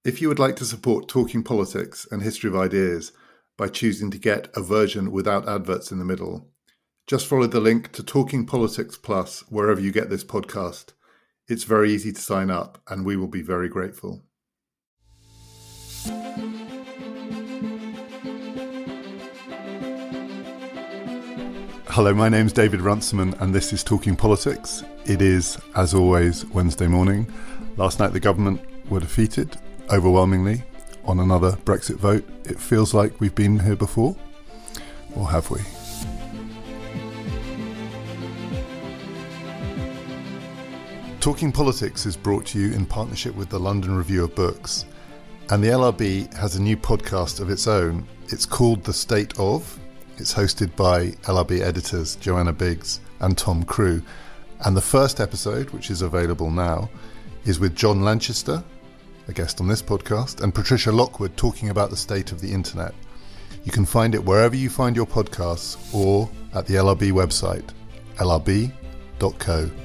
If you would like to support Talking Politics and History of Ideas by choosing to get a version without adverts in the middle, just follow the link to Talking Politics Plus wherever you get this podcast. It's very easy to sign up, and we will be very grateful. Hello, my name's David Runciman, and this is Talking Politics. It is, as always, Wednesday morning. Last night the government were defeated, overwhelmingly, on another Brexit vote. It feels like we've been here before, or have we? Talking Politics is brought to you in partnership with the London Review of Books, and the LRB has a new podcast of its own. It's called The State Of. It's hosted by LRB editors Joanna Biggs and Tom Crew, and the first episode, which is available now, is with John Lanchester, a guest on this podcast, and Patricia Lockwood talking about the state of the internet. You can find it wherever you find your podcasts or at the LRB website, lrb.co.uk.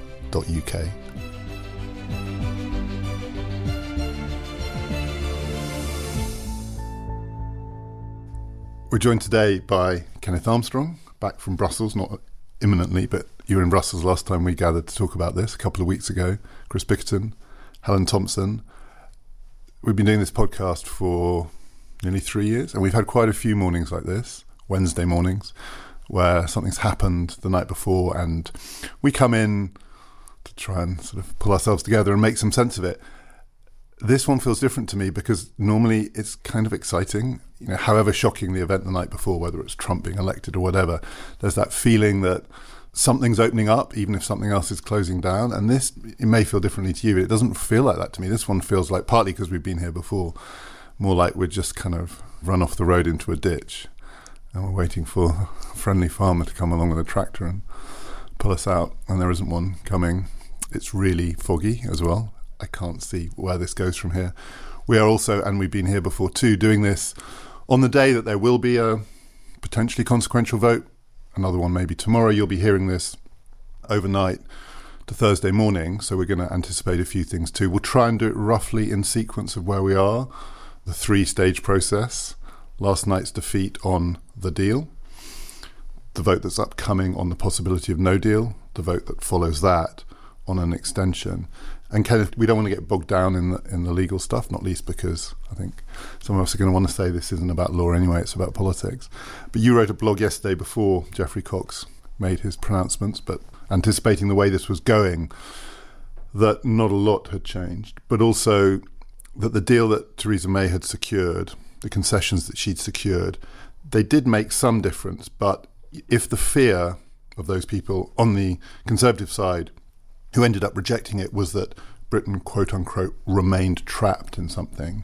We're joined today by Kenneth Armstrong, back from Brussels, not imminently, but you were in Brussels last time we gathered to talk about this a couple of weeks ago. Chris Bickerton, Helen Thompson. We've been doing this podcast for nearly 3 years, and we've had quite a few mornings like this, Wednesday mornings, where something's happened the night before, and we come in to try and sort of pull ourselves together and make some sense of it. This one feels different to me because normally it's kind of exciting. You know, however shocking the event the night before, whether it's Trump being elected or whatever, there's that feeling that something's opening up, even if something else is closing down. And this, it may feel differently to you, but it doesn't feel like that to me. This one feels like, partly because we've been here before, more like we're just kind of run off the road into a ditch and we're waiting for a friendly farmer to come along with a tractor and pull us out, and there isn't one coming. It's really foggy as well. I can't see where this goes from here. We are also, and we've been here before too, doing this on the day that there will be a potentially consequential vote. Another one maybe tomorrow. You'll be hearing this overnight to Thursday morning, so we're going to anticipate a few things too. We'll try and do it roughly in sequence of where we are, the three-stage process, last night's defeat on the deal, the vote that's upcoming on the possibility of no deal, the vote that follows that on an extension. And Kenneth, we don't want to get bogged down in the legal stuff, not least because I think some of us are going to want to say this isn't about law anyway, it's about politics. But you wrote a blog yesterday before Geoffrey Cox made his pronouncements, but anticipating the way this was going, that not a lot had changed, but also that the deal that Theresa May had secured, the concessions that she'd secured, they did make some difference. But if the fear of those people on the Conservative side who ended up rejecting it was that Britain, quote unquote, remained trapped in something,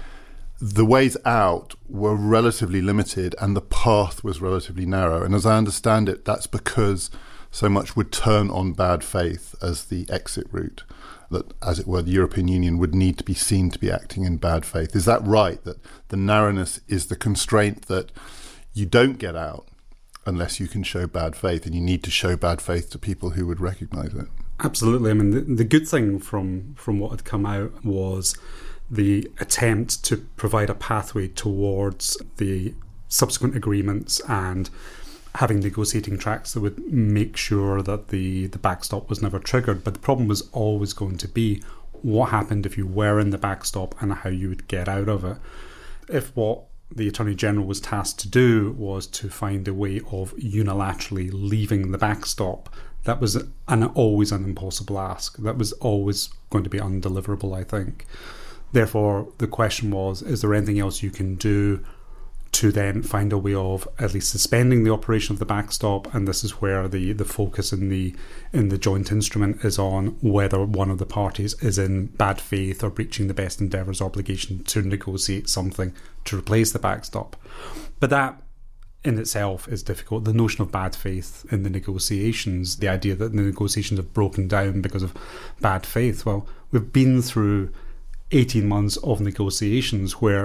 the ways out were relatively limited and the path was relatively narrow. And as I understand it, that's because so much would turn on bad faith as the exit route, that, as it were, the European Union would need to be seen to be acting in bad faith. Is that right, that the narrowness is the constraint, that you don't get out unless you can show bad faith, and you need to show bad faith to people who would recognise it? Absolutely. I mean, the good thing from what had come out was the attempt to provide a pathway towards the subsequent agreements and having negotiating tracks that would make sure that the backstop was never triggered. But the problem was always going to be what happened if you were in the backstop and how you would get out of it. If what the Attorney General was tasked to do was to find a way of unilaterally leaving the backstop, that was always an impossible ask. That was always going to be undeliverable, I think. Therefore, the question was, is there anything else you can do to then find a way of at least suspending the operation of the backstop? And this is where the focus in the joint instrument is on whether one of the parties is in bad faith or breaching the best endeavours obligation to negotiate something to replace the backstop. But that in itself is difficult. The notion of bad faith in the negotiations, the idea that the negotiations have broken down because of bad faith, well, we've been through 18 months of negotiations where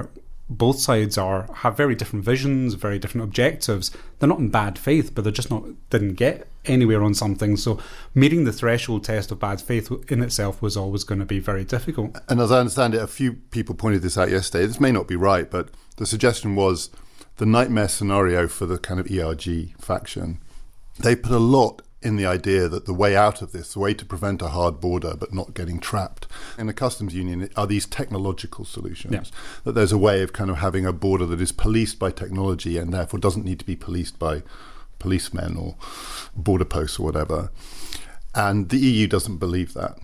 both sides have very different visions, very different objectives. They're not in bad faith, but they're just didn't get anywhere on something. So meeting the threshold test of bad faith in itself was always going to be very difficult. And as I understand it, a few people pointed this out yesterday. This may not be right, but the suggestion was the nightmare scenario for the kind of ERG faction. They put a lot in the idea that the way out of this, the way to prevent a hard border but not getting trapped in the customs union, are these technological solutions. Yeah. That there's a way of kind of having a border that is policed by technology and therefore doesn't need to be policed by policemen or border posts or whatever. And the EU doesn't believe that.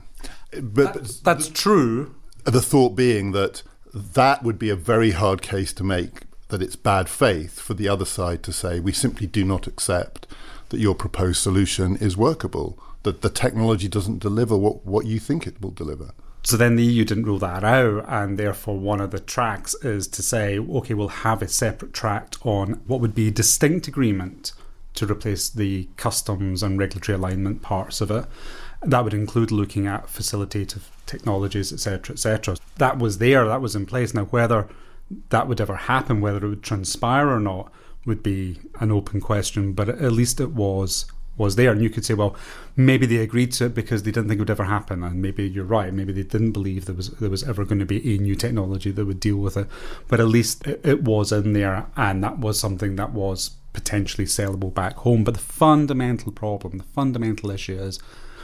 But that's true. The thought being that would be a very hard case to make, that it's bad faith for the other side to say, we simply do not accept that your proposed solution is workable, that the technology doesn't deliver what you think it will deliver. So then the EU didn't rule that out, and therefore one of the tracks is to say, okay, we'll have a separate tract on what would be a distinct agreement to replace the customs and regulatory alignment parts of it. That would include looking at facilitative technologies, etc., etc. That was there, that was in place. Now, whether that would ever happen, whether it would transpire or not, would be an open question, but at least it was there. And you could say, well, maybe they agreed to it because they didn't think it would ever happen, and maybe you're right, maybe they didn't believe there was ever going to be a new technology that would deal with it, but at least it was in there, and that was something that was potentially sellable back home. But the fundamental problem, the fundamental issue is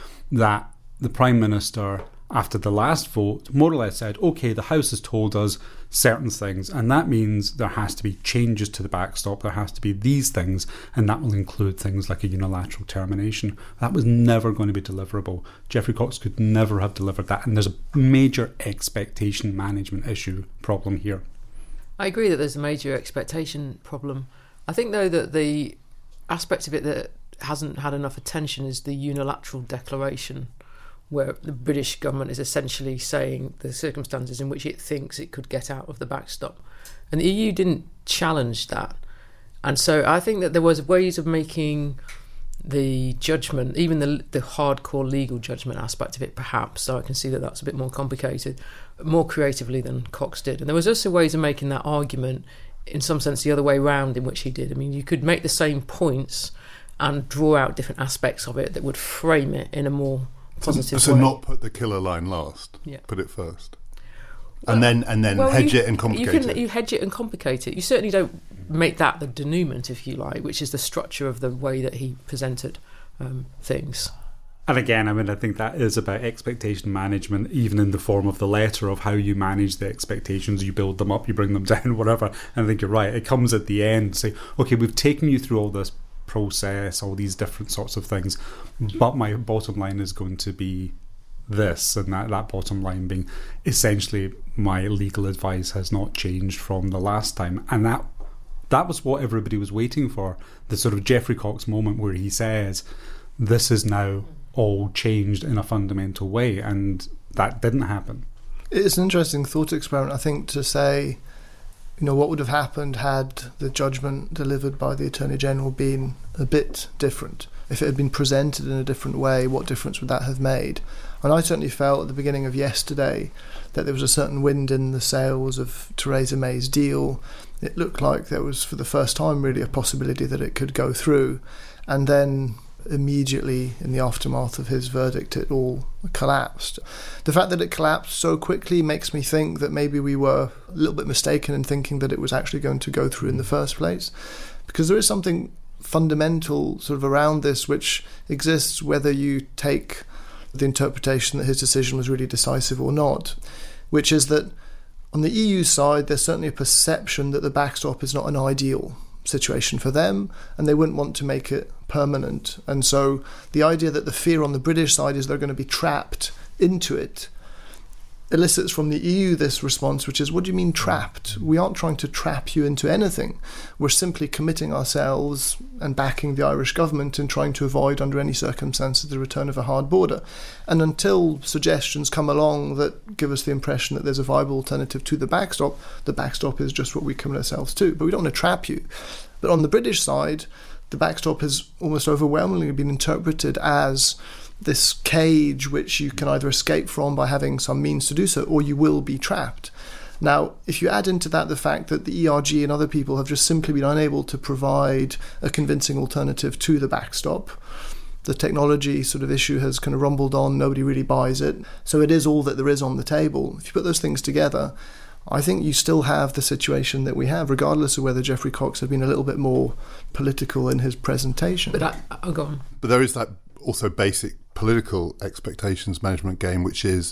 that the Prime Minister, after the last vote, more or less said, okay, the House has told us certain things, and that means there has to be changes to the backstop, there has to be these things, and that will include things like a unilateral termination. That was never going to be deliverable. Geoffrey Cox could never have delivered that, and there's a major expectation management problem here. I agree that there's a major expectation problem. I think, though, that the aspect of it that hasn't had enough attention is the unilateral declaration, where the British government is essentially saying the circumstances in which it thinks it could get out of the backstop. And the EU didn't challenge that. And so I think that there was ways of making the judgment, even the hardcore legal judgment aspect of it perhaps, so I can see that that's a bit more complicated, more creatively than Cox did. And there was also ways of making that argument, in some sense, the other way round in which he did. I mean, you could make the same points and draw out different aspects of it that would frame it in a more positive so way. Not put the killer line last. Yeah. Put it first. And then hedge it and complicate it. You hedge it and complicate it. You certainly don't make that the denouement, if you like, which is the structure of the way that he presented things. And again, I mean, I think that is about expectation management, even in the form of the letter, of how you manage the expectations. You build them up, you bring them down, whatever. And I think you're right. It comes at the end, say, okay, we've taken you through all this process, all these different sorts of things, but my bottom line is going to be this, and that bottom line being essentially my legal advice has not changed from the last time. And that was what everybody was waiting for, the sort of Geoffrey Cox moment where he says this is now all changed in a fundamental way, and that didn't happen. It's an interesting thought experiment, I think, to say, what would have happened had the judgment delivered by the Attorney General been a bit different? If it had been presented in a different way, what difference would that have made? And I certainly felt at the beginning of yesterday that there was a certain wind in the sails of Theresa May's deal. It looked like there was, for the first time, really a possibility that it could go through. And then immediately in the aftermath of his verdict, it all collapsed. The fact that it collapsed so quickly makes me think that maybe we were a little bit mistaken in thinking that it was actually going to go through in the first place, because there is something fundamental sort of around this which exists whether you take the interpretation that his decision was really decisive or not, which is that on the EU side there's certainly a perception that the backstop is not an ideal situation for them, and they wouldn't want to make it permanent. And so the idea that the fear on the British side is they're going to be trapped into it elicits from the EU this response, which is, what do you mean trapped? We aren't trying to trap you into anything. We're simply committing ourselves and backing the Irish government in trying to avoid under any circumstances the return of a hard border. And until suggestions come along that give us the impression that there's a viable alternative to the backstop is just what we commit ourselves to. But we don't want to trap you. But on the British side, the backstop has almost overwhelmingly been interpreted as this cage which you can either escape from by having some means to do so, or you will be trapped. Now, if you add into that the fact that the ERG and other people have just simply been unable to provide a convincing alternative to the backstop, the technology sort of issue has kind of rumbled on, nobody really buys it, so it is all that there is on the table. If you put those things together, I think you still have the situation that we have, regardless of whether Geoffrey Cox had been a little bit more political in his presentation. But I'll go on. But there is that also basic political expectations management game, which is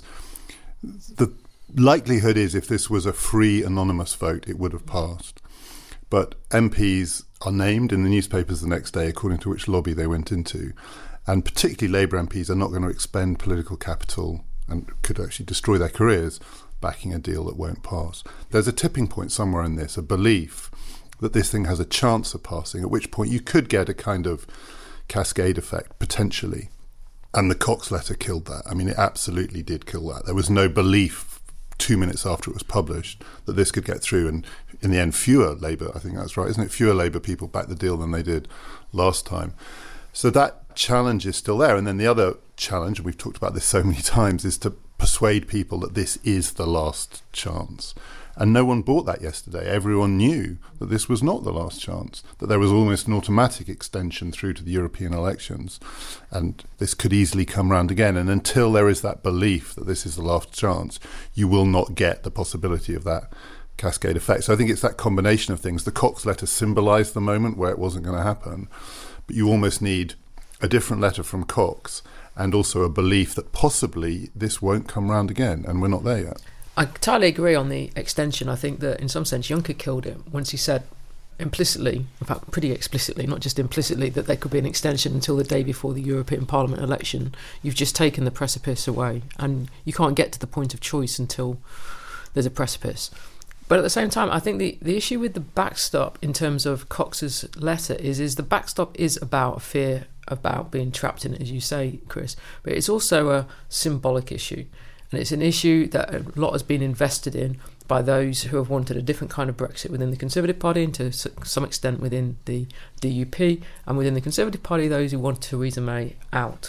the likelihood is if this was a free anonymous vote, it would have passed. But MPs are named in the newspapers the next day according to which lobby they went into. And particularly Labour MPs are not going to expend political capital and could actually destroy their careers backing a deal that won't pass. There's a tipping point somewhere in this, a belief that this thing has a chance of passing, at which point you could get a kind of cascade effect, potentially. And the Cox letter killed that. I mean, it absolutely did kill that. There was no belief 2 minutes after it was published that this could get through. And in the end, fewer Labour, I think that's right, isn't it? Fewer Labour people backed the deal than they did last time. So that challenge is still there. And then the other challenge, and we've talked about this so many times, is to persuade people that this is the last chance. And no one bought that yesterday. Everyone knew that this was not the last chance, that there was almost an automatic extension through to the European elections, and this could easily come round again. And until there is that belief that this is the last chance, you will not get the possibility of that cascade effect. So I think it's that combination of things. The Cox letter symbolised the moment where it wasn't going to happen, but you almost need a different letter from Cox and also a belief that possibly this won't come round again, and we're not there yet. I entirely agree on the extension. I think that in some sense Juncker killed it once he said implicitly, in fact pretty explicitly, not just implicitly, that there could be an extension until the day before the European Parliament election. You've just taken the precipice away, and you can't get to the point of choice until there's a precipice. But at the same time, I think the issue with the backstop in terms of Cox's letter is the backstop is about a fear about being trapped in it, as you say, Chris, but it's also a symbolic issue. And it's an issue that a lot has been invested in by those who have wanted a different kind of Brexit within the Conservative Party and to some extent within the DUP, and within the Conservative Party, those who want Theresa May out.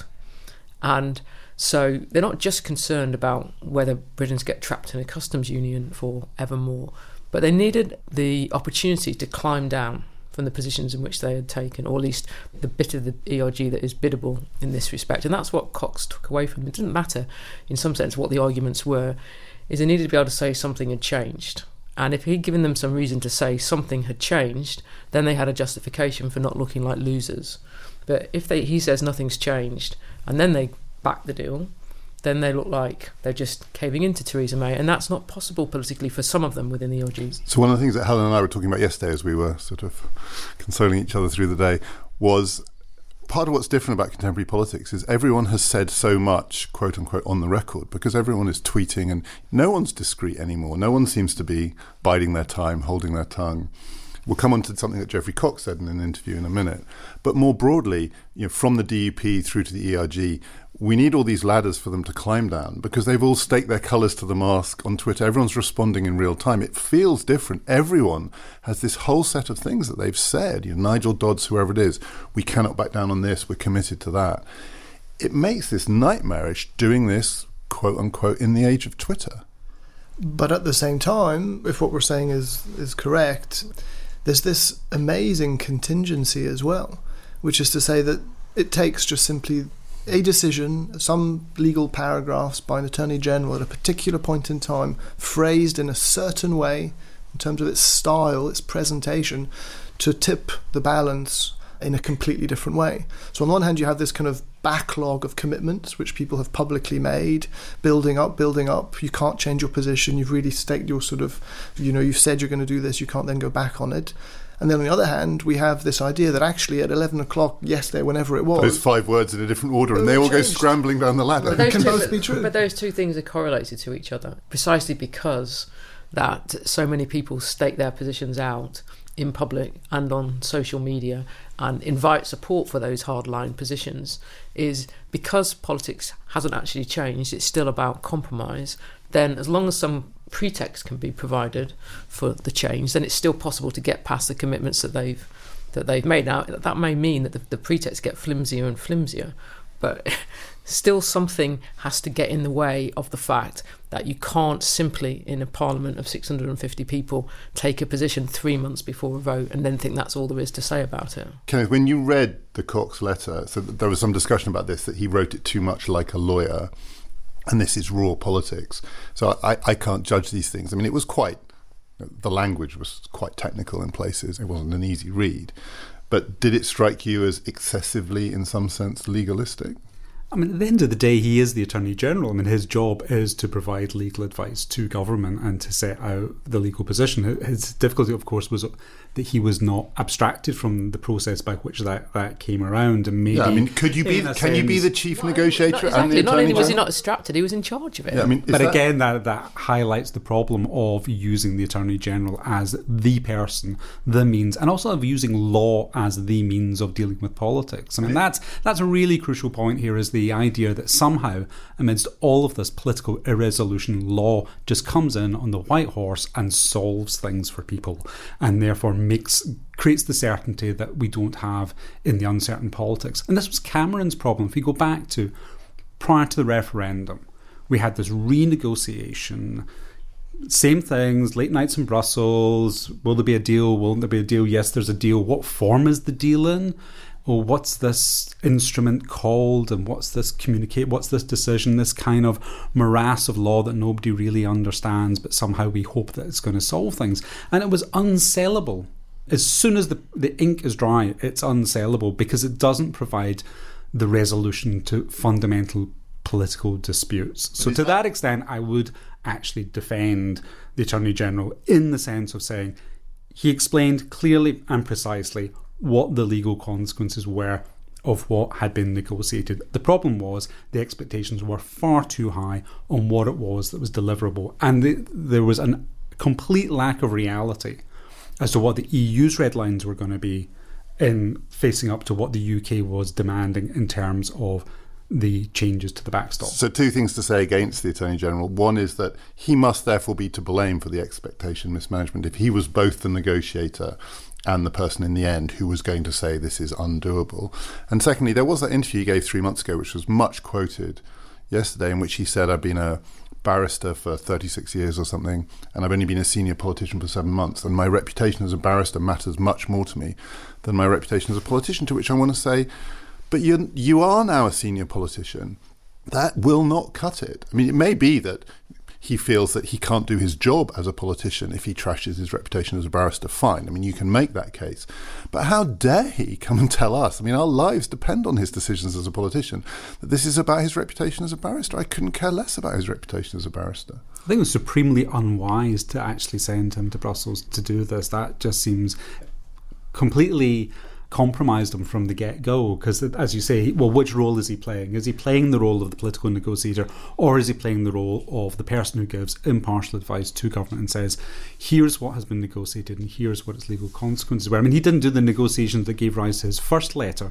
And so they're not just concerned about whether Britons get trapped in a customs union for evermore, but they needed the opportunity to climb down from the positions in which they had taken, or at least the bit of the ERG that is biddable in this respect. And that's what Cox took away from them. It didn't matter, in some sense, what the arguments were, is they needed to be able to say something had changed. And if he'd given them some reason to say something had changed, then they had a justification for not looking like losers. But if he says nothing's changed, and then they back the deal, then they look like they're just caving into Theresa May, and that's not possible politically for some of them within the ERGs. So one of the things that Helen and I were talking about yesterday as we were sort of consoling each other through the day was part of what's different about contemporary politics is everyone has said so much, quote unquote, on the record, because everyone is tweeting and no one's discreet anymore. No one seems to be biding their time, holding their tongue. We'll come on to something that Geoffrey Cox said in an interview in a minute. But more broadly, from the DUP through to the ERG, we need all these ladders for them to climb down because they've all staked their colours to the mast on Twitter. Everyone's responding in real time. It feels different. Everyone has this whole set of things that they've said. Nigel Dodds, whoever it is, we cannot back down on this. We're committed to that. It makes this nightmarish doing this, quote unquote, in the age of Twitter. But at the same time, if what we're saying is correct, there's this amazing contingency as well, which is to say that it takes just simply a decision, some legal paragraphs by an Attorney General at a particular point in time, phrased in a certain way in terms of its style, its presentation, to tip the balance in a completely different way. So on one hand, you have this kind of backlog of commitments which people have publicly made, building up. You can't change your position. You've really staked your sort of, you've said you're going to do this. You can't then go back on it. And then on the other hand, we have this idea that actually at 11 o'clock yesterday, whenever it was... Those 5 words in a different order and they all go scrambling down the ladder. It can both be true. But those two things are correlated to each other, precisely because that so many people stake their positions out in public and on social media and invite support for those hardline positions is because politics hasn't actually changed, it's still about compromise. Then as long as some pretext can be provided for the change, then it's still possible to get past the commitments that they've made. Now that may mean that the pretexts get flimsier and flimsier, but still something has to get in the way of the fact that you can't simply, in a parliament of 650 people, take a position 3 months before a vote and then think that's all there is to say about it. Kenneth, when you read the Cox letter, so there was some discussion about this, that he wrote it too much like a lawyer, and this is raw politics. So I can't judge these things. I mean, the language was quite technical in places. It wasn't an easy read. But did it strike you as excessively, in some sense, legalistic? I mean, at the end of the day, he is the Attorney General. I mean, his job is to provide legal advice to government and to set out the legal position. His difficulty, of course, was that he was not abstracted from the process by which that came around. And maybe, I mean, can you be the chief negotiator and the Attorney Not only was he General? not abstracted, he was in charge of it. Yeah, I mean, but again, that highlights the problem of using the Attorney General as the person, the means, and also of using law as the means of dealing with politics. I mean, that's a really crucial point here, is the idea that somehow, amidst all of this political irresolution, law just comes in on the white horse and solves things for people, and therefore creates the certainty that we don't have in the uncertain politics. And this was Cameron's problem. If we go back to prior to the referendum, we had this renegotiation, same things, late nights in Brussels. Will there be a deal? Won't there be a deal? Yes, there's a deal. What form is the deal in? Or what's this instrument called, and what's this decision, this kind of morass of law that nobody really understands, but somehow we hope that it's going to solve things. And it was unsellable. As soon as the ink is dry, it's unsellable, because it doesn't provide the resolution to fundamental political disputes. So to that extent, I would actually defend the Attorney General in the sense of saying he explained clearly and precisely what the legal consequences were of what had been negotiated. The problem was the expectations were far too high on what it was that was deliverable, and there was a complete lack of reality as to what the EU's red lines were going to be in facing up to what the UK was demanding in terms of the changes to the backstop. So 2 things to say against the Attorney General. One is that he must therefore be to blame for the expectation mismanagement if he was both the negotiator and the person in the end who was going to say this is undoable. And secondly, there was that interview he gave 3 months ago, which was much quoted yesterday, in which he said, I've been a barrister for 36 years or something, and I've only been a senior politician for 7 months, and my reputation as a barrister matters much more to me than my reputation as a politician, to which I want to say, but you are now a senior politician. That will not cut it. I mean, it may be that he feels that he can't do his job as a politician if he trashes his reputation as a barrister. Fine. I mean, you can make that case. But how dare he come and tell us, I mean, our lives depend on his decisions as a politician, that this is about his reputation as a barrister. I couldn't care less about his reputation as a barrister. I think it was supremely unwise to actually send him to Brussels to do this. That just seems completely compromised him from the get-go, because, as you say, well, which role is he playing? Is he playing the role of the political negotiator, or is he playing the role of the person who gives impartial advice to government and says, here's what has been negotiated and here's what its legal consequences were? I mean, he didn't do the negotiations that gave rise to his first letter,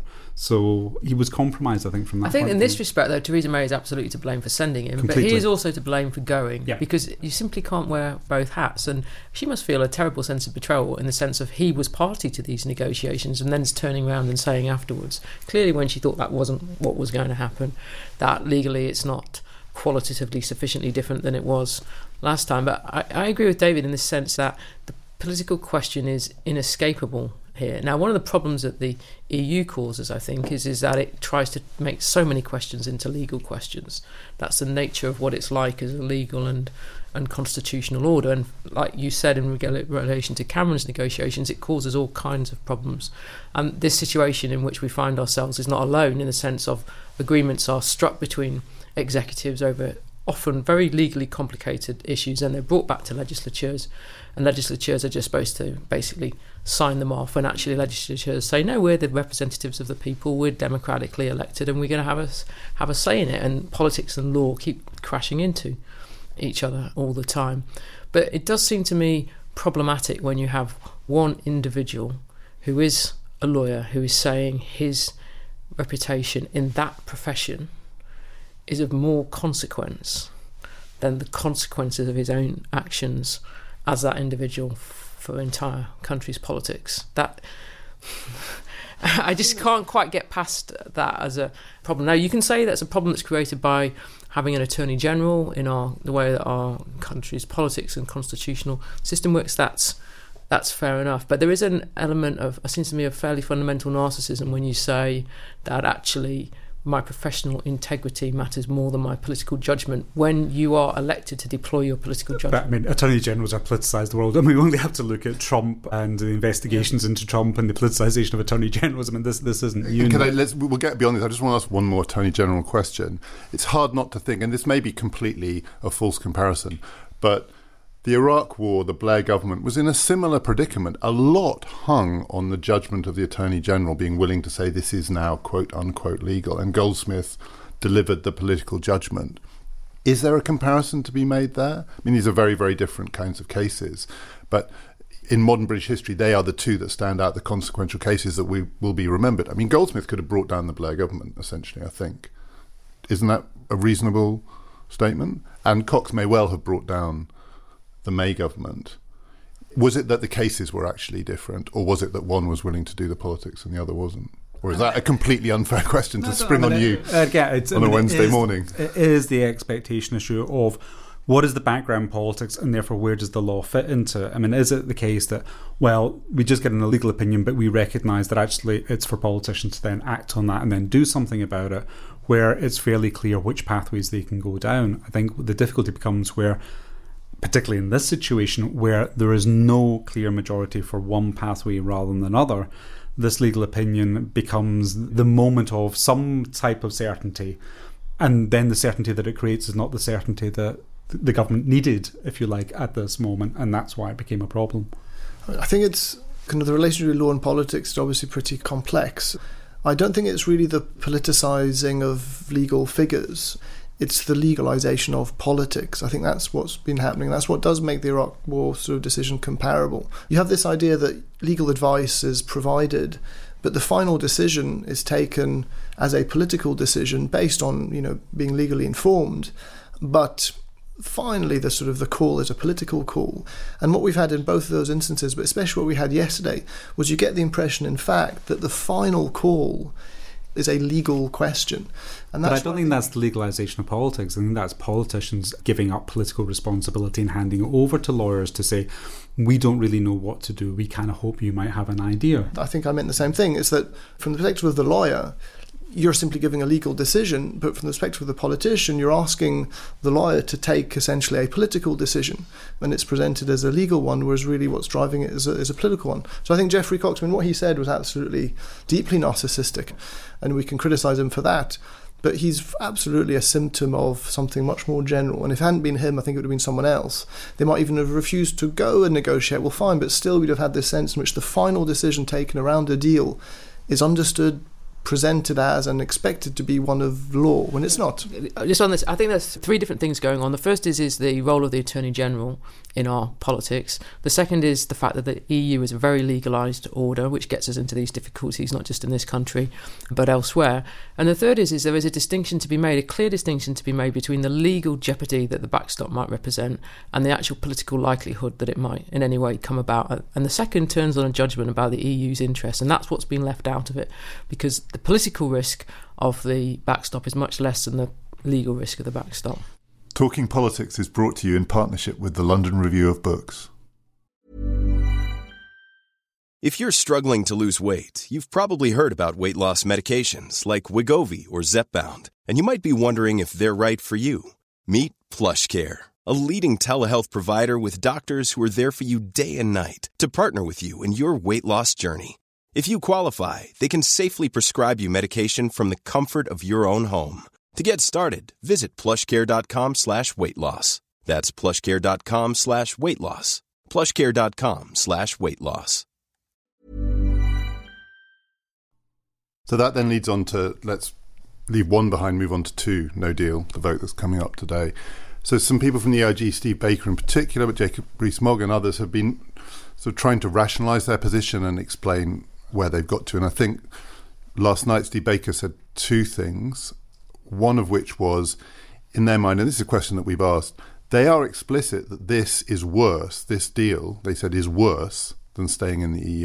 so he was compromised, I think, from that point. I think in this respect, though, Theresa May is absolutely to blame for sending him, completely. But he is also to blame for going, because you simply can't wear both hats, and she must feel a terrible sense of betrayal in the sense of he was party to these negotiations and then turning around and saying afterwards, clearly when she thought that wasn't what was going to happen, that legally it's not qualitatively sufficiently different than it was last time. But I agree with David in the sense that the political question is inescapable here. Now, one of the problems that the EU causes, I think, is that it tries to make so many questions into legal questions. That's the nature of what it's like as a legal and constitutional order. And like you said, in relation to Cameron's negotiations, it causes all kinds of problems. And this situation in which we find ourselves is not alone, in the sense of agreements are struck between executives over often very legally complicated issues, and they're brought back to legislatures, and legislatures are just supposed to basically sign them off, when actually legislatures say, no, we're the representatives of the people, we're democratically elected, and we're going to have a say in it. And politics and law keep crashing into each other all the time. But it does seem to me problematic when you have one individual who is a lawyer who is saying his reputation in that profession is of more consequence than the consequences of his own actions as that individual for entire country's politics. That I just can't quite get past that as a problem. Now, you can say that's a problem that's created by having an Attorney General in the way that our country's politics and constitutional system works. That's fair enough. But there is an element of, it seems to me, of fairly fundamental narcissism when you say that actually my professional integrity matters more than my political judgment when you are elected to deploy your political judgment. But, I mean, Attorney Generals are politicised the world. I mean, we only have to look at Trump and the investigations into Trump and the politicisation of Attorney Generals. I mean, this isn't new. We'll get beyond this. I just want to ask one more Attorney General question. It's hard not to think, and this may be completely a false comparison, but the Iraq War, the Blair government, was in a similar predicament. A lot hung on the judgment of the Attorney General being willing to say this is now quote-unquote legal, and Goldsmith delivered the political judgment. Is there a comparison to be made there? I mean, these are very, very different kinds of cases, but in modern British history, they are the two that stand out, the consequential cases that will be remembered. I mean, Goldsmith could have brought down the Blair government, essentially, I think. Isn't that a reasonable statement? And Cox may well have brought down the May government. Was it that the cases were actually different, or was it that one was willing to do the politics and the other wasn't? Or is that a completely unfair question to spring on you on a Wednesday morning? It is the expectation issue of what is the background politics, and therefore where does the law fit into it? I mean, is it the case that, well, we just get an illegal opinion, but we recognise that actually it's for politicians to then act on that and then do something about it, where it's fairly clear which pathways they can go down? I think the difficulty becomes where, particularly in this situation where there is no clear majority for one pathway rather than another, this legal opinion becomes the moment of some type of certainty, and then the certainty that it creates is not the certainty that the government needed, if you like, at this moment, and that's why it became a problem. I think it's kind of the relationship with law and politics is obviously pretty complex. I don't think it's really the politicising of legal figures. It's the legalisation of politics. I think that's what's been happening. That's what does make the Iraq War sort of decision comparable. You have this idea that legal advice is provided, but the final decision is taken as a political decision based on, being legally informed. But finally, the call is a political call. And what we've had in both of those instances, but especially what we had yesterday, was you get the impression, in fact, that the final call is a legal question. And that's, but I don't think that's the legalisation of politics. I think that's politicians giving up political responsibility and handing it over to lawyers to say, we don't really know what to do. We kind of hope you might have an idea. I think I meant the same thing. It's that from the perspective of the lawyer, you're simply giving a legal decision, but from the perspective of the politician, you're asking the lawyer to take essentially a political decision, and it's presented as a legal one, whereas really what's driving it is a political one. So I think Geoffrey Cox, what he said was absolutely deeply narcissistic, and we can criticise him for that, but he's absolutely a symptom of something much more general. And if it hadn't been him, I think it would have been someone else. They might even have refused to go and negotiate. Well, fine, but still we'd have had this sense in which the final decision taken around a deal is understood, presented as, and expected to be one of law when it's not. Just on this, I think there's three different things going on. The first is the role of the Attorney General in our politics. The second is the fact that the EU is a very legalised order, which gets us into these difficulties, not just in this country, but elsewhere. And the third is there is a distinction to be made, a clear distinction to be made between the legal jeopardy that the backstop might represent and the actual political likelihood that it might in any way come about. And the second turns on a judgment about the EU's interests, and that's what's been left out of it, because the political risk of the backstop is much less than the legal risk of the backstop. Talking Politics is brought to you in partnership with the London Review of Books. If you're struggling to lose weight, you've probably heard about weight loss medications like Wegovy or Zepbound, and you might be wondering if they're right for you. Meet PlushCare, a leading telehealth provider with doctors who are there for you day and night to partner with you in your weight loss journey. If you qualify, they can safely prescribe you medication from the comfort of your own home. To get started, visit plushcare.com/weightloss. That's plushcare.com/weightloss. plushcare.com/weightloss. So that then leads on to, let's leave one behind, move on to two, no deal, the vote that's coming up today. So some people from the EIG, Steve Baker in particular, but Jacob Rees-Mogg and others have been sort of trying to rationalise their position and explain where they've got to. And I think last night Steve Baker said two things, one of which was, in their mind, and this is a question that we've asked, they are explicit that this is worse, this deal, they said, is worse than staying in the EU.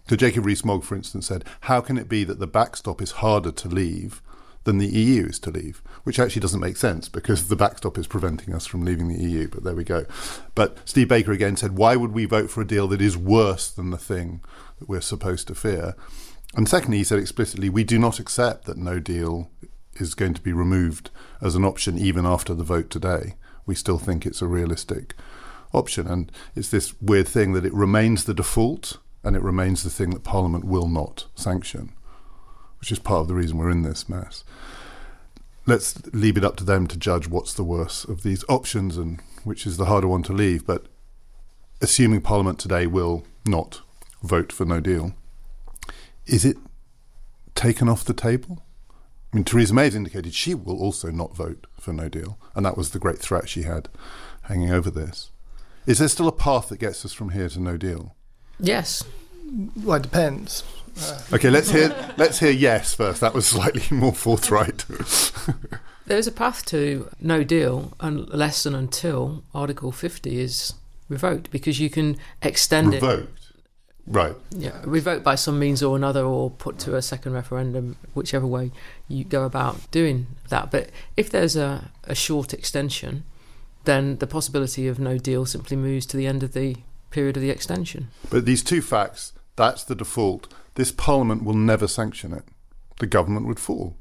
So Jacob Rees-Mogg, for instance, said, how can it be that the backstop is harder to leave than the EU is to leave? Which actually doesn't make sense because the backstop is preventing us from leaving the EU, but there we go. But Steve Baker again said, why would we vote for a deal that is worse than the thing that we're supposed to fear? And secondly, he said explicitly, we do not accept that no deal is going to be removed as an option even after the vote today. We still think it's a realistic option. And it's this weird thing that it remains the default and it remains the thing that Parliament will not sanction, which is part of the reason we're in this mess. Let's leave it up to them to judge what's the worst of these options and which is the harder one to leave. But assuming Parliament today will not vote for no deal, is it taken off the table? I mean, Theresa May has indicated she will also not vote for no deal, and that was the great threat she had hanging over this. Is there still a path that gets us from here to no deal? Yes. Well, it depends. Okay, let's hear yes first. That was slightly more forthright. There is a path to no deal unless and until Article 50 is revoked, because you can extend Revoked? Right. Yeah, revoked by some means or another, or put to a second referendum, whichever way you go about doing that. But if there's a short extension, then the possibility of no deal simply moves to the end of the period of the extension. But these two facts, that's the default. This Parliament will never sanction it. The government would fall.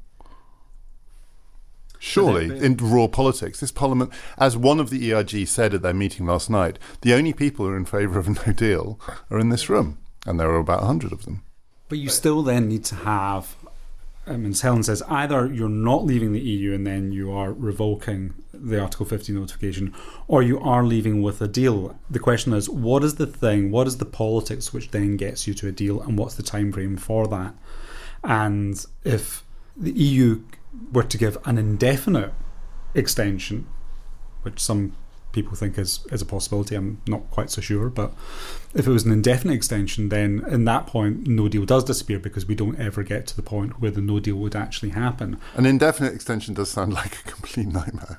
Surely, in raw politics, this Parliament, as one of the ERG said at their meeting last night, the only people who are in favour of a no deal are in this room, and there are about 100 of them. But you still then need to have, as Helen says, either you're not leaving the EU and then you are revoking the Article 50 notification, or you are leaving with a deal. The question is, what is the thing, what is the politics which then gets you to a deal, and what's the time frame for that? And if the EU were to give an indefinite extension, which some people think is a possibility, I'm not quite so sure, but if it was an indefinite extension, then in that point no deal does disappear, because we don't ever get to the point where the no deal would actually happen. An indefinite extension does sound like a complete nightmare.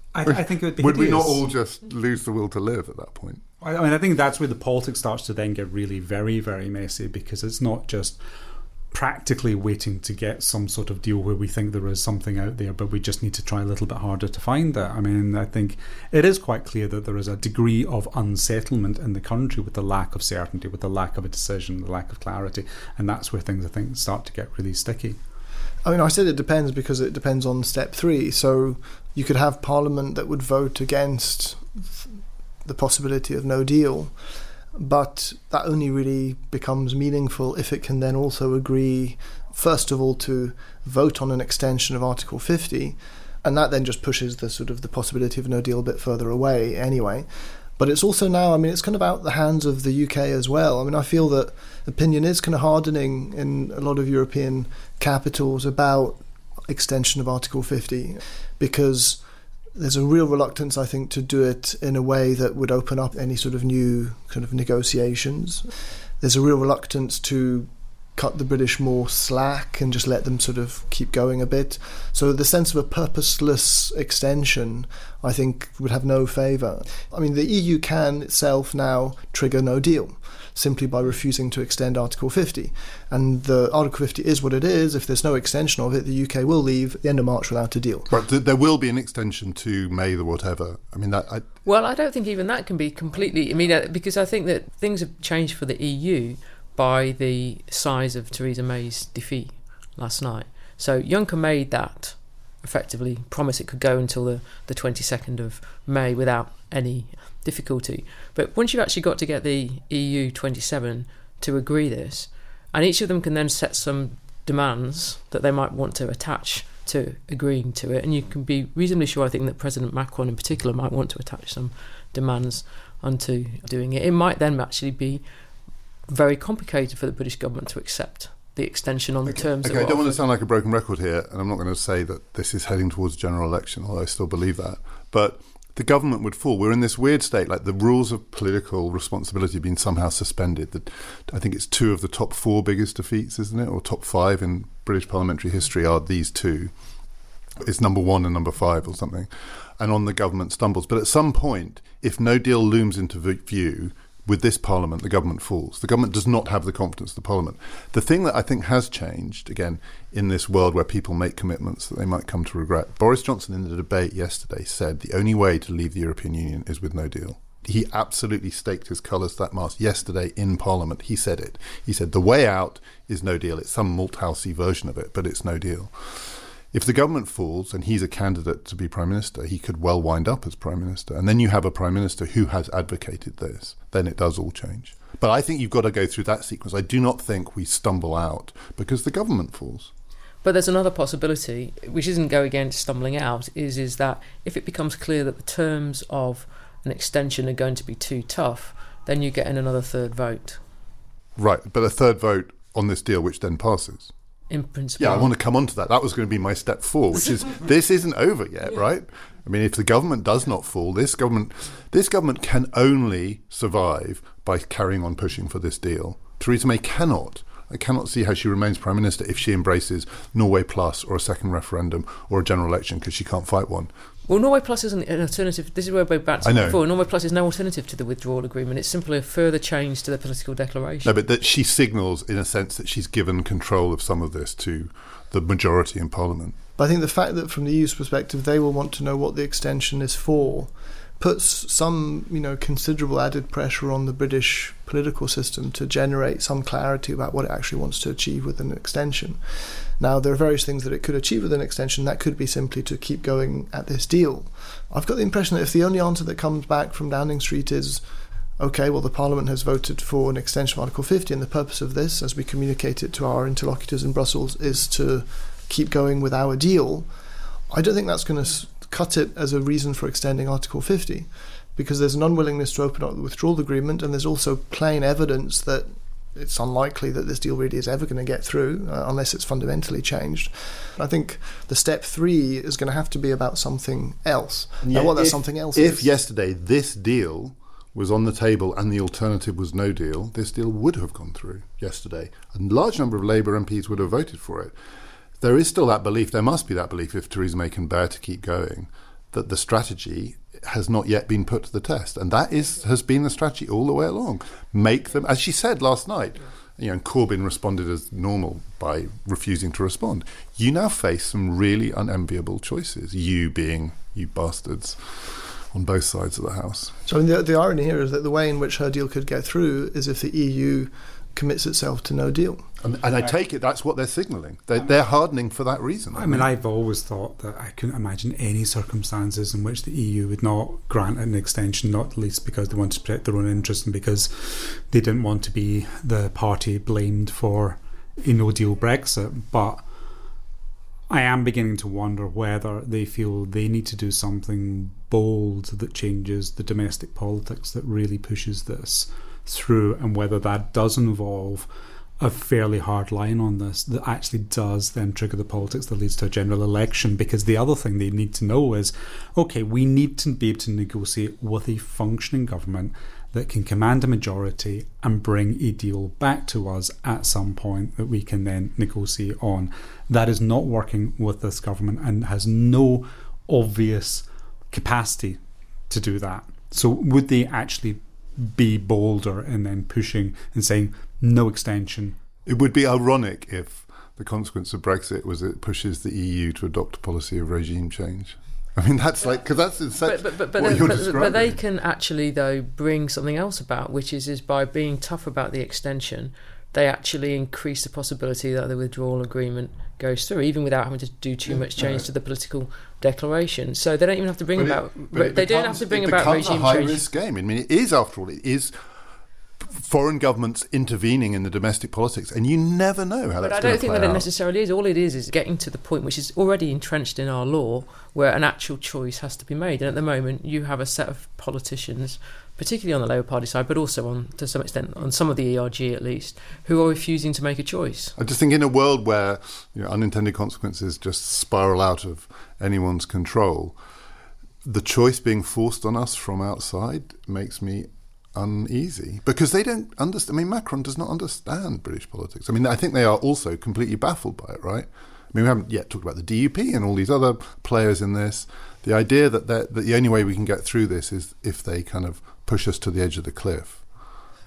I think it would be Would we hideous. not all just lose the will to live at that point? I mean, I think that's where the politics starts to then get really very, very messy, because it's not just practically waiting to get some sort of deal where we think there is something out there, but we just need to try a little bit harder to find it. I mean, I think it is quite clear that there is a degree of unsettlement in the country with the lack of certainty, with the lack of a decision, the lack of clarity, and that's where things, I think, start to get really sticky. I mean, I said it depends because it depends on step 3. So you could have Parliament that would vote against the possibility of no deal, but that only really becomes meaningful if it can then also agree, first of all, to vote on an extension of Article 50, and that then just pushes the sort of the possibility of no deal a bit further away anyway. But it's also now, I mean, it's kind of out the hands of the UK as well. I mean, I feel that opinion is kind of hardening in a lot of European capitals about extension of Article 50, because there's a real reluctance, I think, to do it in a way that would open up any sort of new kind of negotiations. There's a real reluctance to cut the British more slack and just let them sort of keep going a bit. So the sense of a purposeless extension, I think, would have no favour. I mean, the EU can itself now trigger no deal simply by refusing to extend Article 50. And the Article 50 is what it is. If there's no extension of it, the UK will leave at the end of March without a deal. But there will be an extension to May the whatever. I mean, that... Well, I don't think even that can be completely... I mean, because I think that things have changed for the EU by the size of Theresa May's defeat last night. So Juncker made that effectively promise it could go until the 22nd of May without any difficulty. But once you've actually got to get the EU 27 to agree this, and each of them can then set some demands that they might want to attach to agreeing to it, and you can be reasonably sure, I think, that President Macron in particular might want to attach some demands onto doing it. It might then actually be very complicated for the British government to accept the extension on the terms that Okay, were I don't want to offered. sound like a broken record here, and I'm not going to say that this is heading towards a general election, although I still believe that. But the government would fall. We're in this weird state, like the rules of political responsibility have been somehow suspended. That I think it's 2 of the top 4 biggest defeats, isn't it? Or top 5 in British parliamentary history are these 2. It's number 1 and number 5 or something. And on the government stumbles. But at some point, if no deal looms into view, with this Parliament, the government falls. The government does not have the confidence of the Parliament. The thing that I think has changed, again, in this world where people make commitments that they might come to regret, Boris Johnson in the debate yesterday said the only way to leave the European Union is with no deal. He absolutely staked his colours to that mast yesterday in Parliament. He said it. He said the way out is no deal. It's some Malthousey version of it, but it's no deal. If the government falls and he's a candidate to be Prime Minister, he could well wind up as Prime Minister. And then you have a Prime Minister who has advocated this. Then it does all change. But I think you've got to go through that sequence. I do not think we stumble out because the government falls. But there's another possibility, which isn't go against stumbling out, is that if it becomes clear that the terms of an extension are going to be too tough, then you get in another third vote. Right, but a third vote on this deal, which then passes. In principle. Yeah, I want to come on to that. That was going to be my step 4, which is this isn't over yet, right? I mean, if the government does not fall, this government can only survive by carrying on pushing for this deal. Theresa May cannot. I cannot see how she remains Prime Minister if she embraces Norway Plus or a second referendum or a general election because she can't fight one. Well, Norway Plus isn't an alternative. This is where we're back to before. Norway Plus is no alternative to the withdrawal agreement. It's simply a further change to the political declaration. No, but that she signals, in a sense, that she's given control of some of this to the majority in Parliament. But I think the fact that from the EU's perspective they will want to know what the extension is for puts some, considerable added pressure on the British political system to generate some clarity about what it actually wants to achieve with an extension. Now, there are various things that it could achieve with an extension. That could be simply to keep going at this deal. I've got the impression that if the only answer that comes back from Downing Street is, OK, well, the Parliament has voted for an extension of Article 50, and the purpose of this, as we communicate it to our interlocutors in Brussels, is to keep going with our deal, I don't think that's going to cut it as a reason for extending Article 50, because there's an unwillingness to open up the withdrawal agreement, and there's also plain evidence that it's unlikely that this deal really is ever going to get through unless it's fundamentally changed. I think the step 3 is going to have to be about something else. Now, what that something else is... If yesterday this deal was on the table and the alternative was no deal, this deal would have gone through yesterday. A large number of Labour MPs would have voted for it. There is still that belief, there must be that belief if Theresa May can bear to keep going, that the strategy has not yet been put to the test. And that has been the strategy all the way along. Make them, as she said last night, and Corbyn responded as normal by refusing to respond. You now face some really unenviable choices, you being, you bastards, on both sides of the house. So the irony here is that the way in which her deal could get through is if the EU commits itself to no deal. And I take it that's what they're signalling. They're hardening for that reason. I mean, I've always thought that I couldn't imagine any circumstances in which the EU would not grant an extension, not least because they want to protect their own interests and because they didn't want to be the party blamed for a no-deal Brexit. But I am beginning to wonder whether they feel they need to do something bold that changes the domestic politics, that really pushes this through, and whether that does involve a fairly hard line on this that actually does then trigger the politics that leads to a general election. Because the other thing they need to know is, okay, we need to be able to negotiate with a functioning government that can command a majority and bring a deal back to us at some point that we can then negotiate on. That is not working with this government and has no obvious capacity to do that. So would they actually be bolder in then pushing and saying no extension? It would be ironic if the consequence of Brexit was it pushes the EU to adopt a policy of regime change. I mean, that's like, because that's what you're describing. But they can actually, though, bring something else about, which is by being tough about the extension, they actually increase the possibility that the withdrawal agreement goes through, even without having to do too much change to the political declaration. So they don't even have to bring about. They don't have to bring about regime change. It becomes a high-risk game. I mean, it is, after all, it is foreign governments intervening in the domestic politics, and you never know how that's going to play out. But I don't think that it necessarily is. All it is getting to the point which is already entrenched in our law, where an actual choice has to be made. And at the moment, you have a set of politicians, particularly on the Labour Party side, but also to some extent on some of the ERG at least, who are refusing to make a choice. I just think in a world where unintended consequences just spiral out of anyone's control, the choice being forced on us from outside makes me uneasy, because they don't understand. I mean, Macron does not understand British politics. I mean, I think they are also completely baffled by it, right? I mean, we haven't yet talked about the DUP and all these other players in this. The idea that the only way we can get through this is if they kind of push us to the edge of the cliff.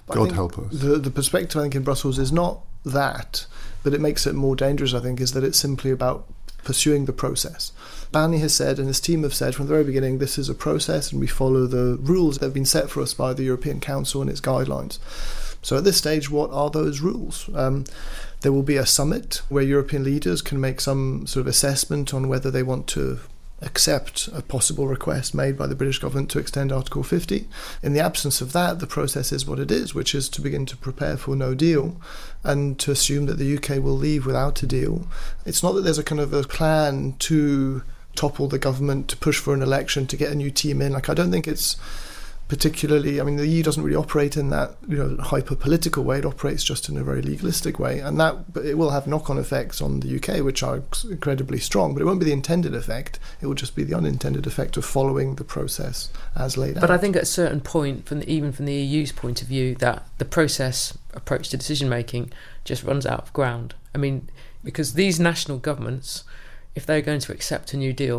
God help us. The perspective, I think, in Brussels is not that, but it makes it more dangerous, I think, is that it's simply about pursuing the process. Barnier has said, and his team have said from the very beginning, this is a process and we follow the rules that have been set for us by the European Council and its guidelines. So at this stage, what are those rules? There will be a summit where European leaders can make some sort of assessment on whether they want to accept a possible request made by the British government to extend Article 50. In the absence of that, the process is what it is, which is to begin to prepare for no deal and to assume that the UK will leave without a deal. It's not that there's a kind of a plan to topple the government, to push for an election, to get a new team in. Like, I don't think it's particularly, I mean, the EU doesn't really operate in that, hyper-political way. It operates just in a very legalistic way, and but it will have knock-on effects on the UK, which are incredibly strong, but it won't be the intended effect. It will just be the unintended effect of following the process as laid out. But I think at a certain point, even from the EU's point of view, that the process approach to decision-making just runs out of ground. I mean, because these national governments, if they're going to accept a no deal,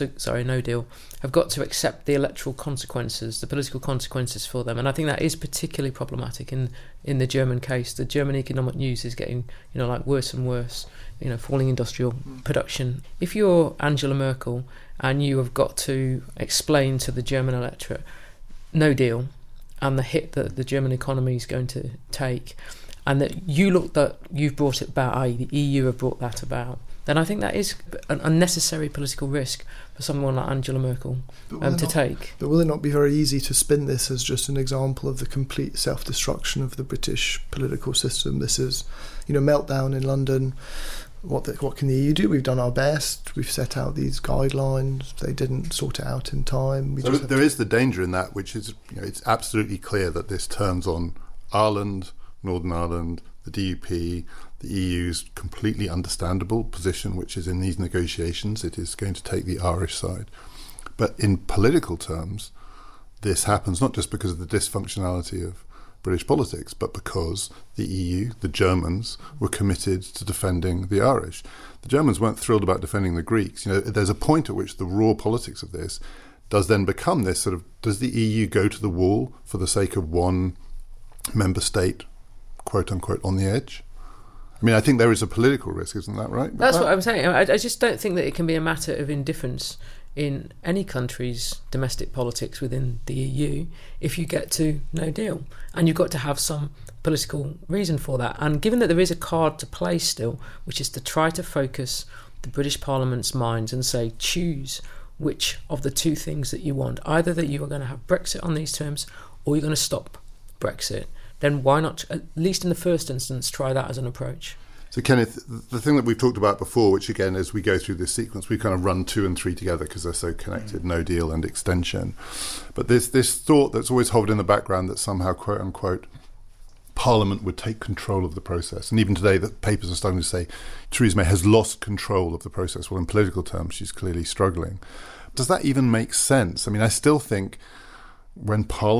have got to accept the electoral consequences, the political consequences for them. And I think that is particularly problematic in the German case. The German economic news is getting, worse and worse, falling industrial production. If you're Angela Merkel and you have got to explain to the German electorate no deal and the hit that the German economy is going to take, and that you've brought it about, i.e. the EU have brought that about, then I think that is an unnecessary political risk for someone like Angela Merkel to take. But will it not be very easy to spin this as just an example of the complete self-destruction of the British political system? This is, meltdown in London. What can the EU do? We've done our best. We've set out these guidelines. They didn't sort it out in time. There is the danger in that, which is, it's absolutely clear that this turns on Ireland, Northern Ireland, the DUP, the EU's completely understandable position, which is in these negotiations, it is going to take the Irish side. But in political terms, this happens not just because of the dysfunctionality of British politics, but because the EU, the Germans, were committed to defending the Irish. The Germans weren't thrilled about defending the Greeks. There's a point at which the raw politics of this does then become this sort of, does the EU go to the wall for the sake of one member state, quote unquote, on the edge? I mean, I think there is a political risk, isn't that right? That's what I'm saying. I just don't think that it can be a matter of indifference in any country's domestic politics within the EU if you get to no deal. And you've got to have some political reason for that. And given that there is a card to play still, which is to try to focus the British Parliament's minds and say, choose which of the two things that you want. Either that you are going to have Brexit on these terms or you're going to stop Brexit. Then why not, at least in the first instance, try that as an approach? So, Kenneth, the thing that we've talked about before, which again, as we go through this sequence, we kind of run 2 and 3 together because they're so connected, no deal and extension. But this thought that's always hovered in the background that somehow, quote unquote, Parliament would take control of the process. And even today, the papers are starting to say Theresa May has lost control of the process. Well, in political terms, she's clearly struggling. Does that even make sense? I mean, I still think when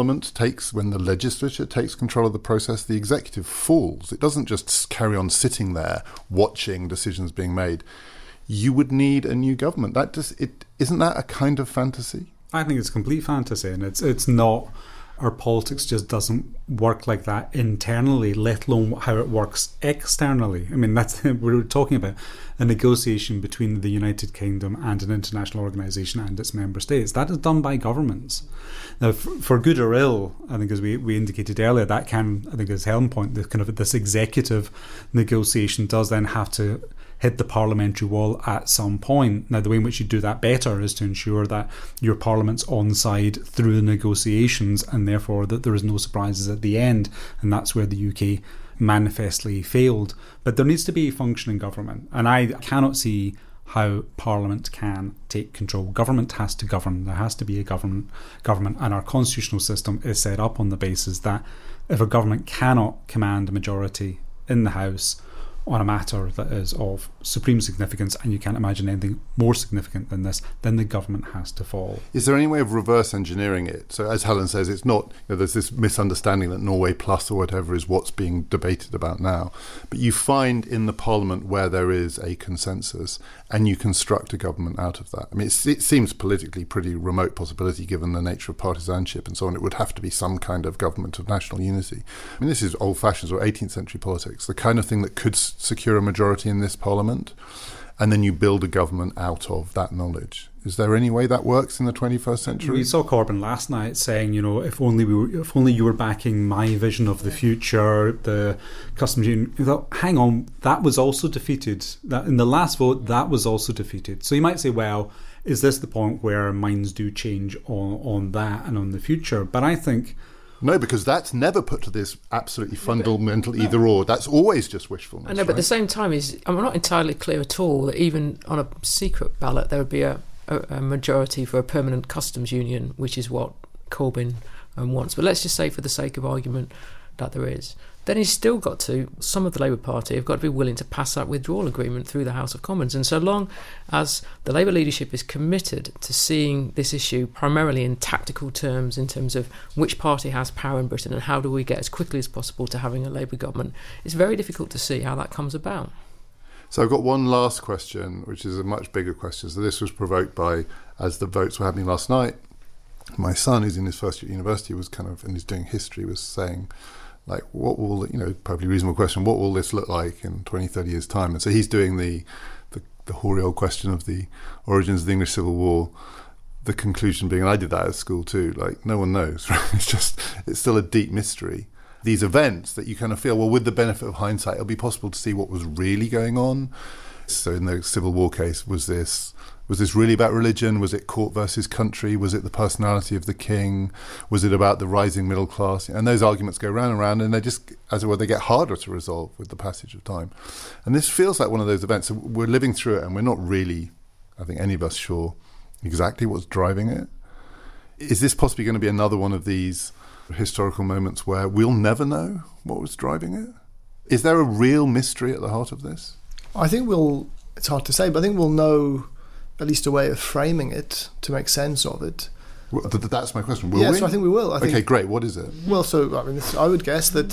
the legislature takes control of the process, the executive falls. It doesn't just carry on sitting there watching decisions being made. You would need a new government. Isn't that a kind of fantasy? I think it's complete fantasy, and it's not. Our politics just doesn't work like that internally, let alone how it works externally. I mean, we're talking about a negotiation between the United Kingdom and an international organisation and its member states. That is done by governments. Now, for good or ill, I think as we indicated earlier, that can, I think as Helen pointed, this executive negotiation does then have to hit the parliamentary wall at some point. Now, the way in which you do that better is to ensure that your parliament's on side through the negotiations, and therefore that there is no surprises at the end. And that's where the UK manifestly failed. But there needs to be a functioning government, and I cannot see how Parliament can take control. Government has to govern. There has to be a government, and our constitutional system is set up on the basis that if a government cannot command a majority in the House on a matter that is of supreme significance, and you can't imagine anything more significant than this, then the government has to fall. Is there any way of reverse engineering it? So as Helen says, it's not, there's this misunderstanding that Norway Plus or whatever is what's being debated about now. But you find in the parliament where there is a consensus and you construct a government out of that. I mean, it seems politically pretty remote possibility given the nature of partisanship and so on. It would have to be some kind of government of national unity. I mean, this is old-fashioned or 18th century politics, the kind of thing that could secure a majority in this parliament, and then you build a government out of that knowledge. Is there any way that works in the 21st century? We saw Corbyn last night saying, if only you were backing my vision of the future, the customs union. You thought, hang on, that was also defeated. That in the last vote, that was also defeated. So you might say, well, is this the point where minds do change on that and on the future? But I think... No, because that's never put to this absolutely fundamental either or. That's always just wishfulness. I know, but at the same time, I'm not entirely clear at all that even on a secret ballot there would be a majority for a permanent customs union, which is what Corbyn wants. But let's just say, for the sake of argument, that there is. Then he's still got to, some of the Labour Party have got to be willing to pass that withdrawal agreement through the House of Commons. And so long as the Labour leadership is committed to seeing this issue primarily in tactical terms, in terms of which party has power in Britain and how do we get as quickly as possible to having a Labour government, it's very difficult to see how that comes about. So I've got one last question, which is a much bigger question. So this was provoked by, as the votes were happening last night, my son, who's in his first year at university, was and he's doing history, was saying, like, what will, probably reasonable question, what will this look like in 20, 30 years' time? And so he's doing the hoary old question of the origins of the English Civil War, the conclusion being, and I did that at school too, like, no one knows, right? It's still a deep mystery. These events that you kind of feel, well, with the benefit of hindsight, it'll be possible to see what was really going on. So in the Civil War case, was this really about religion? Was it court versus country? Was it the personality of the king? Was it about the rising middle class? And those arguments go round and round, and they just, as it were, they get harder to resolve with the passage of time. And this feels like one of those events. So we're living through it, and we're not really, I think, any of us sure exactly what's driving it. Is this possibly going to be another one of these historical moments where we'll never know what was driving it? Is there a real mystery at the heart of this? I think it's hard to say, but I think we'll know at least a way of framing it to make sense of it. Well, that's my question. Will we? Yes, I think we will. Okay, great. What is it? Well, so I would guess that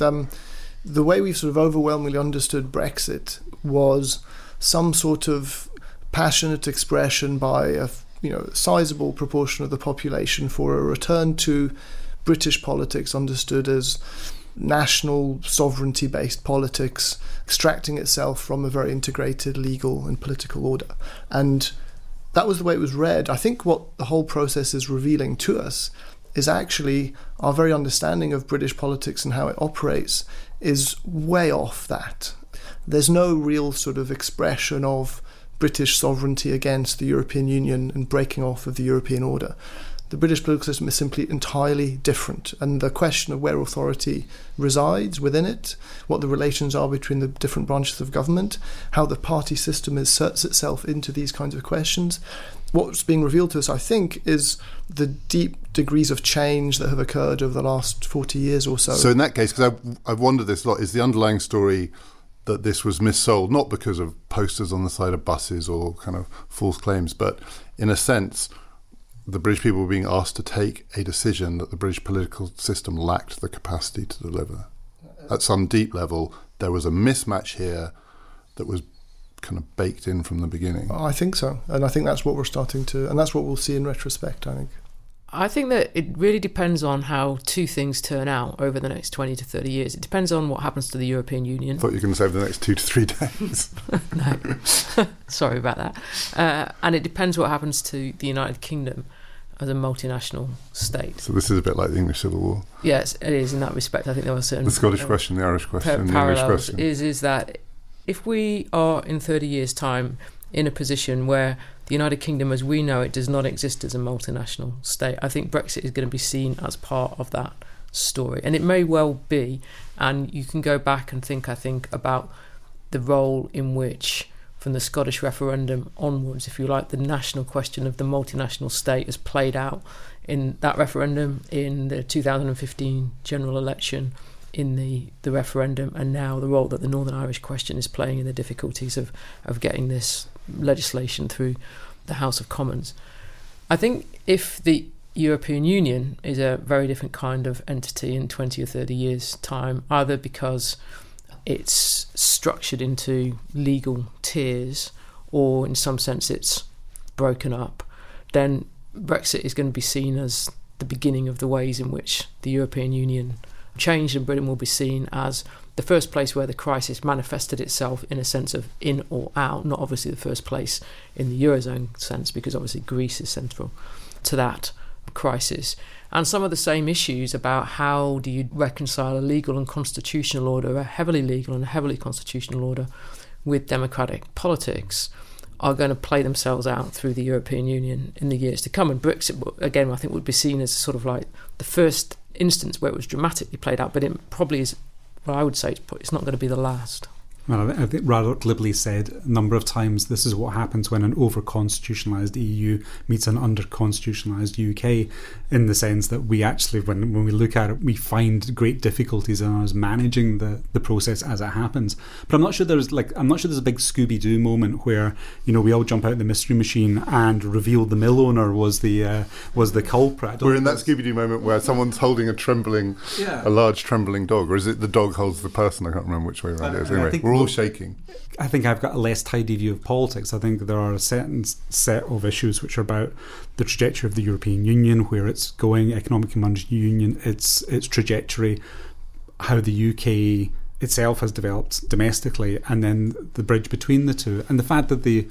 the way we've sort of overwhelmingly understood Brexit was some sort of passionate expression by a sizable proportion of the population for a return to British politics understood as national sovereignty-based politics, extracting itself from a very integrated legal and political order. And that was the way it was read. I think what the whole process is revealing to us is actually our very understanding of British politics and how it operates is way off that. There's no real sort of expression of British sovereignty against the European Union and breaking off of the European order. The British political system is simply entirely different, and the question of where authority resides within it, what the relations are between the different branches of government, how the party system inserts itself into these kinds of questions. What's being revealed to us, I think, is the deep degrees of change that have occurred over the last 40 years or so. So in that case, because I've wondered this a lot, is the underlying story that this was missold, not because of posters on the side of buses or kind of false claims, but in a sense, the British people were being asked to take a decision that the British political system lacked the capacity to deliver. At some deep level, there was a mismatch here that was kind of baked in from the beginning. I think so. And I think that's what we're starting to, and that's what we'll see in retrospect, I think. I think that it really depends on how two things turn out over the next 20 to 30 years. It depends on what happens to the European Union. I thought you were going to say over the next 2 to 3 days. No, sorry about that. And it depends what happens to the United Kingdom as a multinational state. So this is a bit like the English Civil War. Yes, it is in that respect. I think there were certain... The Scottish question, the Irish question, the parallels English question. Is that if we are in 30 years' time in a position where the United Kingdom as we know it does not exist as a multinational state, I think Brexit is going to be seen as part of that story. And it may well be, and you can go back and think, I think, about the role in which, from the Scottish referendum onwards, if you like, the national question of the multinational state has played out in that referendum, in the 2015 general election, in the referendum, and now the role that the Northern Irish question is playing in the difficulties of getting this legislation through the House of Commons. I think if the European Union is a very different kind of entity in 20 or 30 years' time, either because it's structured into legal tiers or in some sense it's broken up, then Brexit is going to be seen as the beginning of the ways in which the European Union changed, and Britain will be seen as the first place where the crisis manifested itself in a sense of in or out, not obviously the first place in the Eurozone sense, because obviously Greece is central to that crisis. And some of the same issues about how do you reconcile a legal and constitutional order, a heavily legal and a heavily constitutional order, with democratic politics are going to play themselves out through the European Union in the years to come. And Brexit, again, I think would be seen as sort of like the first instance where it was dramatically played out, but it probably is, well, I would say it's not going to be the last. Well, I think rather glibly said a number of times, this is what happens when an over-constitutionalised EU meets an under-constitutionalised UK, in the sense that we actually, when we look at it, we find great difficulties in us managing the process as it happens. But I'm not sure there's a big Scooby-Doo moment where, you know, we all jump out the mystery machine and reveal the mill owner was the culprit. We're in that Scooby-Doo moment where someone's holding a large trembling dog, or is it the dog holds the person? I can't remember which way around it is. Anyway, we're all shaking. I think I've got a less tidy view of politics. I think there are a certain set of issues which are about the trajectory of the European Union, where it's going, economic and monetary union, its trajectory, how the UK itself has developed domestically, and then the bridge between the two. And the fact that the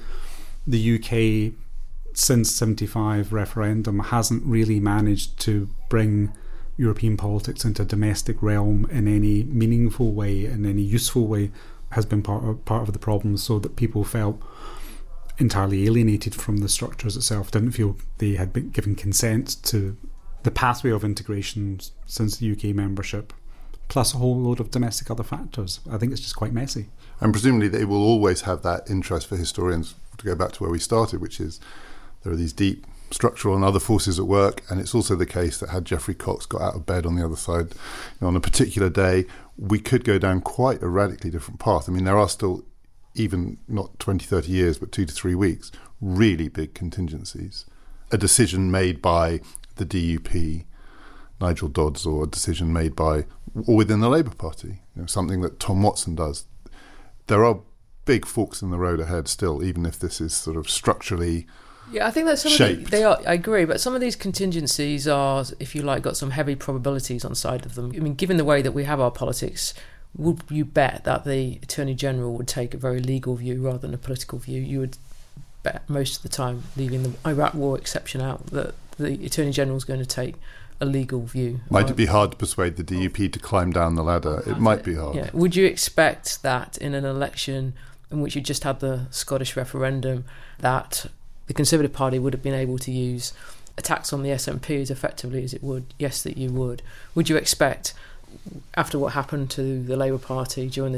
UK, since 75 referendum, hasn't really managed to bring European politics into a domestic realm in any meaningful way, in any useful way, has been part of the problem, so that people felt entirely alienated from the structures itself, didn't feel they had been given consent to the pathway of integration since the UK membership, plus a whole load of domestic other factors. I think it's just quite messy. And presumably they will always have that interest for historians, to go back to where we started, which is there are these deep structural and other forces at work, and it's also the case that had Geoffrey Cox got out of bed on the other side, you know, on a particular day, we could go down quite a radically different path. I mean, there are still, even not 20, 30 years, but 2 to 3 weeks, really big contingencies. A decision made by the DUP, Nigel Dodds, or a decision made by, or within the Labour Party, you know, something that Tom Watson does. There are big forks in the road ahead still, even if this is sort of structurally I think that they are. I agree, but some of these contingencies are, if you like, got some heavy probabilities on side of them. I mean, given the way that we have our politics, would you bet that the Attorney General would take a very legal view rather than a political view? You would bet most of the time, leaving the Iraq War exception out, that the Attorney General is going to take a legal view. Might it be hard to persuade the DUP to climb down the ladder? It might be hard. Yeah. Would you expect that in an election in which you just had the Scottish referendum, that the Conservative Party would have been able to use attacks on the SNP as effectively as it would? Yes, that you would. Would you expect, after what happened to the Labour Party during the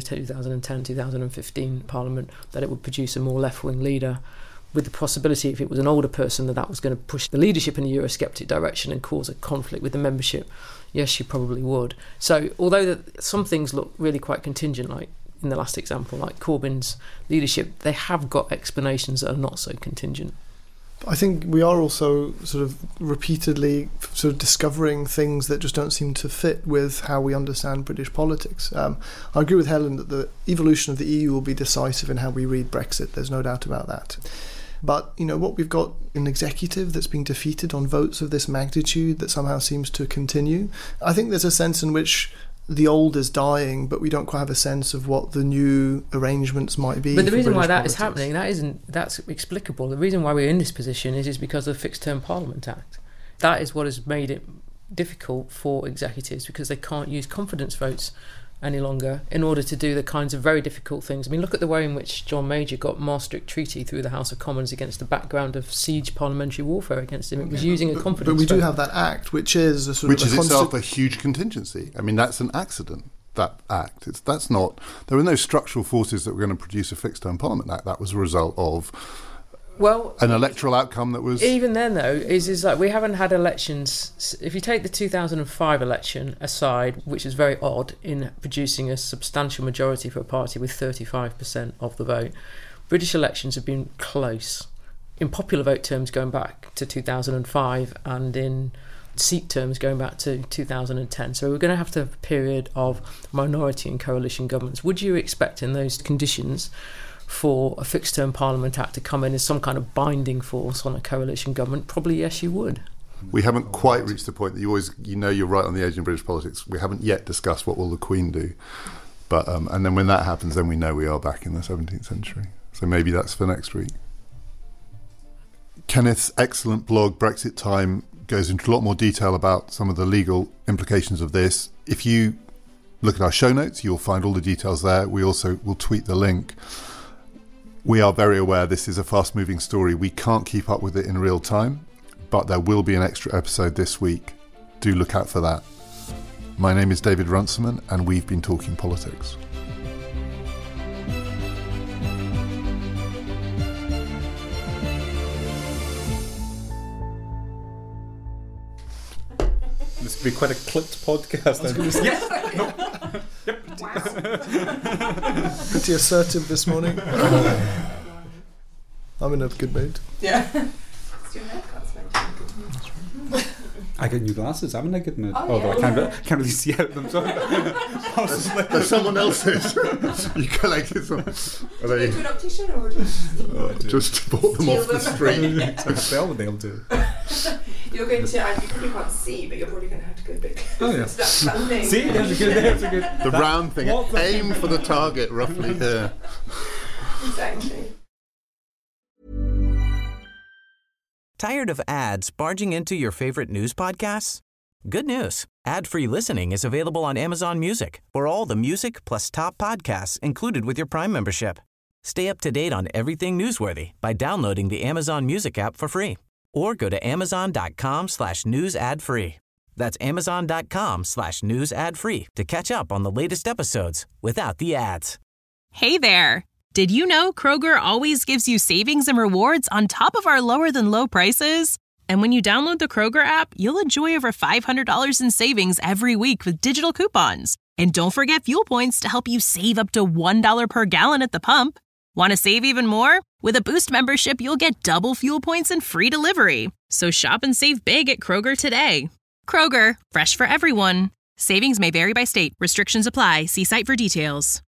2010-2015 Parliament, that it would produce a more left-wing leader, with the possibility, if it was an older person, that was going to push the leadership in a Eurosceptic direction and cause a conflict with the membership? Yes, you probably would. So although some things look really quite contingent, like in the last example, like Corbyn's leadership, they have got explanations that are not so contingent. I think we are also sort of repeatedly sort of discovering things that just don't seem to fit with how we understand British politics. I agree with Helen that the evolution of the EU will be decisive in how we read Brexit. There's no doubt about that. But, you know, what we've got an executive that's being defeated on votes of this magnitude that somehow seems to continue. I think there's a sense in which the old is dying, but we don't quite have a sense of what the new arrangements might be. But the reason why that is happening, that's explicable. The reason why we're in this position is because of the Fixed Term Parliament Act. That is what has made it difficult for executives, because they can't use confidence votes any longer in order to do the kinds of very difficult things. I mean, look at the way in which John Major got Maastricht Treaty through the House of Commons against the background of siege parliamentary warfare against him. It was using a confidence vote. But we do have that act, which is a sort of... Which is itself a huge contingency. I mean, that's an accident, that act. That's not... There were no structural forces that were going to produce a Fixed Term Parliament Act. That was a result of Well, an electoral outcome that was... Even then, though, is like we haven't had elections. If you take the 2005 election aside, which is very odd in producing a substantial majority for a party with 35% of the vote, British elections have been close. In popular vote terms going back to 2005 and in seat terms going back to 2010. So we're going to have to have a period of minority and coalition governments. Would you expect in those conditions for a fixed-term Parliament Act to come in as some kind of binding force on a coalition government? Probably yes, you would. We haven't quite reached the point that you're right on the edge in British politics. We haven't yet discussed what will the Queen do. But and then when that happens, then we know we are back in the 17th century. So maybe that's for next week. Kenneth's excellent blog, Brexit Time, goes into a lot more detail about some of the legal implications of this. If you look at our show notes, you'll find all the details there. We also will tweet the link. We are very aware this is a fast-moving story. We can't keep up with it in real time, but there will be an extra episode this week. Do look out for that. My name is David Runciman, and we've been talking politics. This could be quite a clipped podcast. Pretty assertive this morning. I'm in a good mood. Yeah. I get new glasses. I'm in a good mood. Oh, Although yeah. I can't really see out them. So There's someone else's. You collected some. Are they Do an optician or just bought them off the street? I sell what they'll do. you're going to, you probably can't see, but you're probably going to have to go a bit closer. Oh, yeah. to that standing. See, there's a good. The round thing. Aim for the target, roughly here. Exactly. Tired of ads barging into your favorite news podcasts? Good news. Ad-free listening is available on Amazon Music for all the music plus top podcasts included with your Prime membership. Stay up to date on everything newsworthy by downloading the Amazon Music app for free or go to amazon.com/news ad free. That's amazon.com/news ad free to catch up on the latest episodes without the ads. Hey there. Did you know Kroger always gives you savings and rewards on top of our lower than low prices? And when you download the Kroger app, you'll enjoy over $500 in savings every week with digital coupons. And don't forget fuel points to help you save up to $1 per gallon at the pump. Want to save even more? With a Boost membership, you'll get double fuel points and free delivery. So shop and save big at Kroger today. Kroger, fresh for everyone. Savings may vary by state. Restrictions apply. See site for details.